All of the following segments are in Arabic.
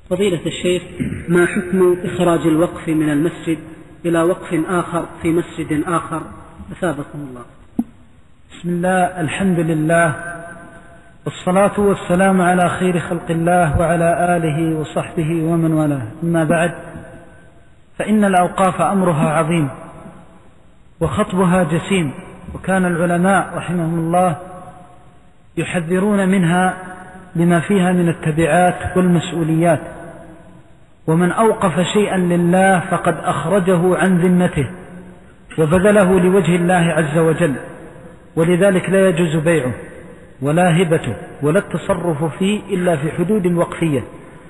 فضيلة الشيخ، ما حكم إخراج الوقف من المسجد إلى وقف آخر في مسجد آخر أثابكم الله؟ بسم الله، الحمد لله، والصلاة والسلام على خير خلق الله وعلى آله وصحبه ومن والاه، أما بعد، فإن الأوقاف أمرها عظيم وخطبها جسيم، وكان العلماء رحمهم الله يحذرون منها لما فيها من التبعات والمسؤوليات. ومن أوقف شيئا لله فقد أخرجه عن ذمته وبذله لوجه الله عز وجل، ولذلك لا يجوز بيعه ولا هبته ولا التصرف فيه إلا في حدود وقفية.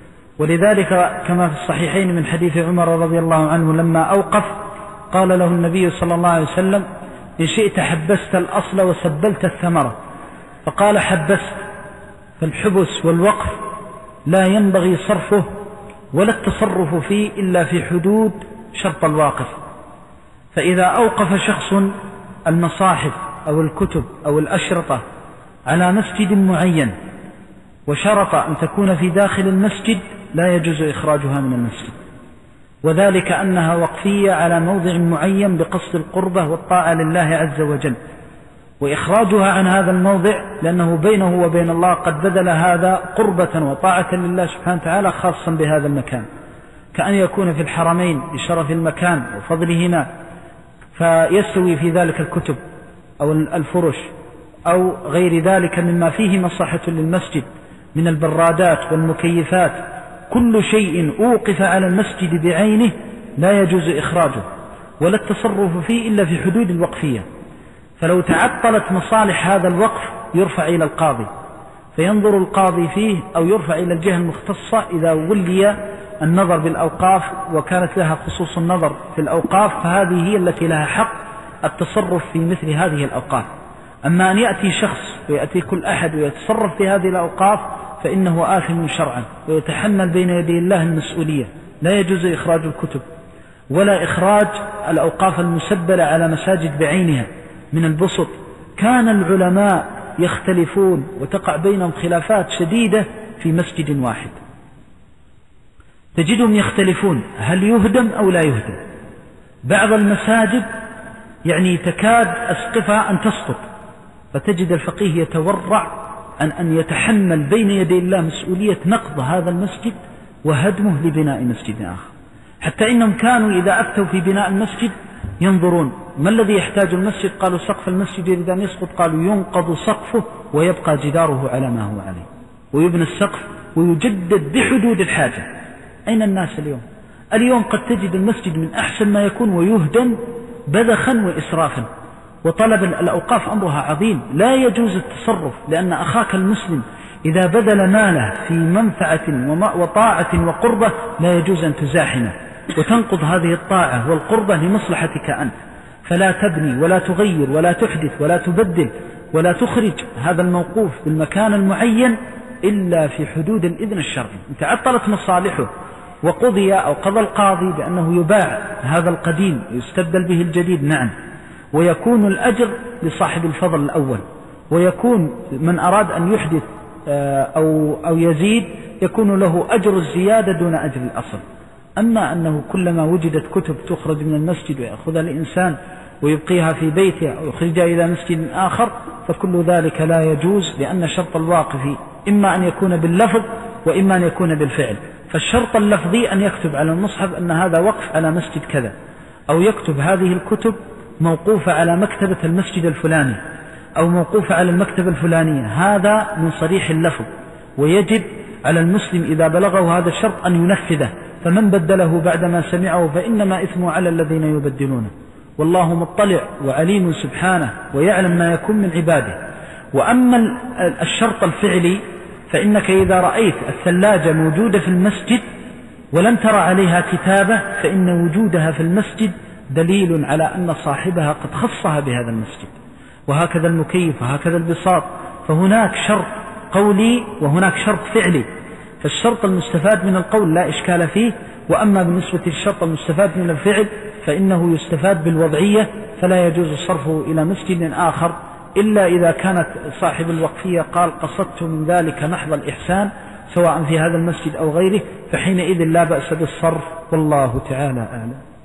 ولذلك كما في الصحيحين من حديث عمر رضي الله عنه لما أوقف قال له النبي صلى الله عليه وسلم: إن شئت حبست الأصل وسبلت الثمرة. فقال: حبست، فالحبس والوقف لا ينبغي صرفه ولا التصرف فيه إلا في حدود شرط الواقف. فإذا أوقف شخص المصاحف أو الكتب أو الأشرطة على مسجد معين وشرط أن تكون في داخل المسجد لا يجوز إخراجها من المسجد، وذلك أنها وقفية على موضع معين بقصد القربة والطاعة لله عز وجل، وإخراجها عن هذا الموضع لأنه بينه وبين الله قد بذل هذا قربة وطاعة لله سبحانه وتعالى خاصا بهذا المكان، كأن يكون في الحرمين بشرف المكان وفضلهما فيستوي في ذلك الكتب أو الفرش أو غير ذلك مما فيه مصلحة للمسجد من البرادات والمكيفات. كل شيء أوقف على المسجد بعينه لا يجوز إخراجه ولا التصرف فيه إلا في حدود الوقفية. فلو تعطلت مصالح هذا الوقف يرفع إلى القاضي فينظر القاضي فيه، أو يرفع إلى الجهة المختصة إذا ولي النظر بالأوقاف وكانت لها خصوص النظر في الأوقاف، فهذه هي التي لها حق التصرف في مثل هذه الأوقاف. أما أن يأتي شخص ويأتي كل أحد ويتصرف في هذه الأوقاف فإنه آثم شرعا ويتحمل بين يدي الله المسؤولية. لا يجوز إخراج الكتب ولا إخراج الأوقاف المسبلة على مساجد بعينها من البسط. كان العلماء يختلفون وتقع بينهم خلافات شديدة في مسجد واحد، تجدهم يختلفون هل يهدم أو لا يهدم. بعض المساجد يعني تكاد أسقفها أن تسقط، فتجد الفقيه يتورع عن أن يتحمل بين يدي الله مسؤولية نقض هذا المسجد وهدمه لبناء مسجد آخر. حتى إنهم كانوا إذا أفتوا في بناء المسجد ينظرون ما الذي يحتاج المسجد، قالوا سقف المسجد يريد أن يسقط، قالوا ينقض سقفه ويبقى جداره على ما هو عليه، ويبنى السقف ويجدد بحدود الحاجة. أين الناس اليوم؟ اليوم قد تجد المسجد من أحسن ما يكون ويهدم بذخا وإسرافا. وطلب الأوقاف أمرها عظيم، لا يجوز التصرف، لأن أخاك المسلم إذا بذل ماله في منفعة وطاعة وقربة لا يجوز أن تزاحمه وتنقض هذه الطاعة والقربة لمصلحتك أنت. فلا تبني ولا تغير ولا تحدث ولا تبدل ولا تخرج هذا الموقوف بالمكان المعين إلا في حدود الإذن الشرعي. إن تعطلت مصالحه وقضي أو قضى القاضي بأنه يباع هذا القديم ويستبدل به الجديد، نعم، ويكون الأجر لصاحب الفضل الأول، ويكون من أراد أن يحدث أو يزيد يكون له أجر الزيادة دون أجر الأصل. أما أنه كلما وجدت كتب تخرج من المسجد ويأخذها الإنسان ويبقيها في بيته أو يخرجها إلى مسجد آخر فكل ذلك لا يجوز، لأن شرط الواقف إما أن يكون باللفظ وإما أن يكون بالفعل. فالشرط اللفظي أن يكتب على المصحف أن هذا وقف على مسجد كذا، أو يكتب هذه الكتب موقوفة على مكتبة المسجد الفلاني أو موقوفة على المكتبة الفلانية، هذا من صريح اللفظ، ويجب على المسلم إذا بلغه هذا الشرط أن ينفذه. فمن بدله بعدما سمعه فإنما إثمه على الذين يبدلونه، والله مطلع وعليم سبحانه ويعلم ما يكون من عباده. وأما الشرط الفعلي فإنك إذا رأيت الثلاجة موجودة في المسجد ولم ترى عليها كتابة فإن وجودها في المسجد دليل على أن صاحبها قد خصها بهذا المسجد، وهكذا المكيف وهكذا البساط. فهناك شرط قولي وهناك شرط فعلي، فالشرط المستفاد من القول لا إشكال فيه، وأما بالنسبة للشرط المستفاد من الفعل فإنه يستفاد بالوضعية، فلا يجوز صرفه إلى مسجد آخر إلا إذا كانت صاحب الوقفية قال قصدت من ذلك محض الإحسان سواء في هذا المسجد أو غيره، فحينئذ لا بأس بالصرف، والله تعالى أعلم.